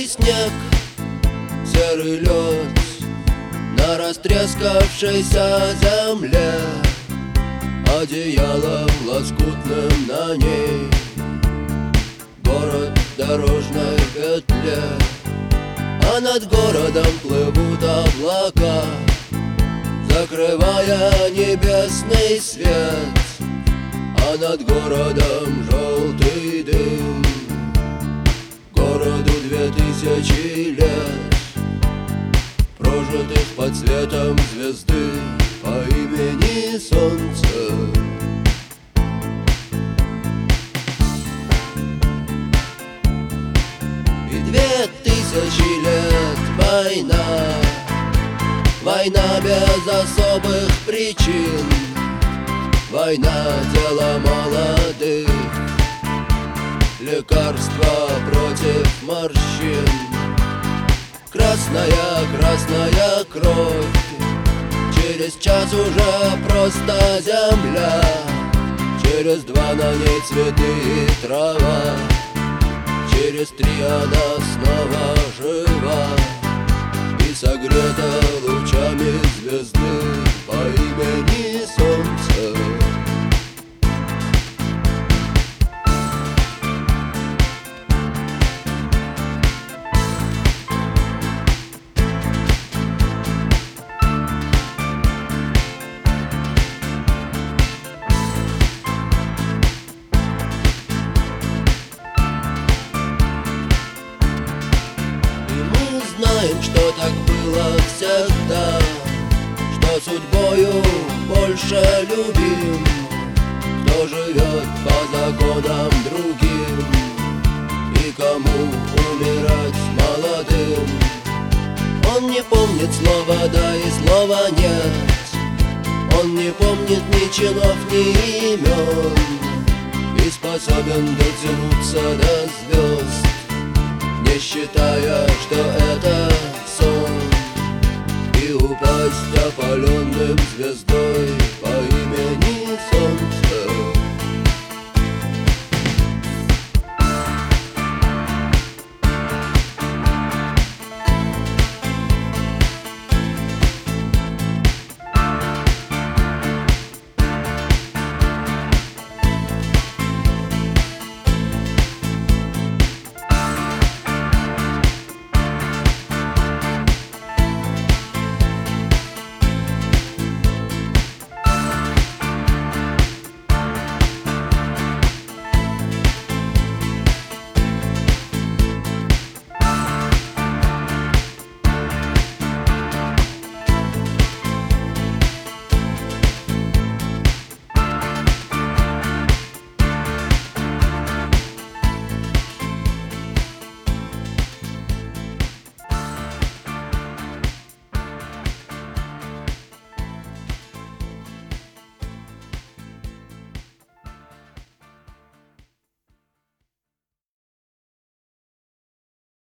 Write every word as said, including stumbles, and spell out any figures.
Белый снег, серый лед на растрескавшейся земле, одеялом лоскутным на ней город в дорожной петле. А над городом плывут облака, закрывая небесный свет. А над городом желтый дым, городу две тысячи лет, прожитых под светом звезды по имени Солнце. И две тысячи лет война, война без особых причин, война дело молодых, лекарство против морщин. Красная, красная кровь, через час уже просто земля, через два на ней цветы и трава, через три она снова жива и согрета лучами звезды по имени Солнце. Знаем, что так было всегда, что судьбою больше любим, кто живет по законам другим и кому умирать молодым. Он не помнит слова «да» и слова «нет», он не помнит ни чинов, ни имен, и способен дотянуться до звезд, не считая, что это сон, и упасть опаленным звездой